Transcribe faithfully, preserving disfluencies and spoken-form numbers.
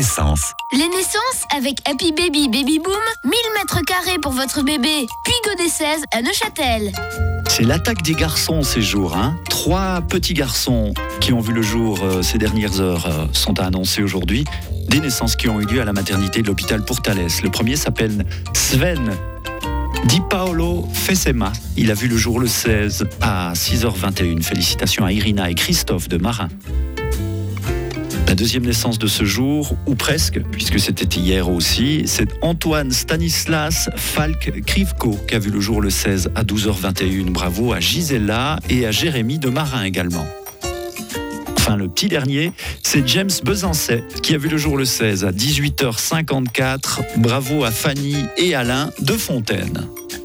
naissances. Les naissances avec Happy Baby Baby Boom, mille mètres carrés pour votre bébé. Puy Godet seize à Neuchâtel. C'est l'attaque des garçons ces jours. Hein. Trois petits garçons qui ont vu le jour euh, ces dernières heures euh, sont à annoncer aujourd'hui. Des naissances qui ont eu lieu à la maternité de l'hôpital Pourtalès. Le premier s'appelle Sven Di Paolo Fessema. Il a vu le jour le seize à six heures vingt et une. Félicitations à Irina et Christophe de Marin. La deuxième naissance de ce jour, ou presque, puisque c'était hier aussi, c'est Antoine Stanislas Falk Krivko qui a vu le jour le seize à douze heures vingt et une. Bravo à Gisela et à Jérémy de Marin également. Enfin, le petit dernier, c'est James Besançet qui a vu le jour le seize à dix-huit heures cinquante-quatre. Bravo à Fanny et Alain de Fontaine.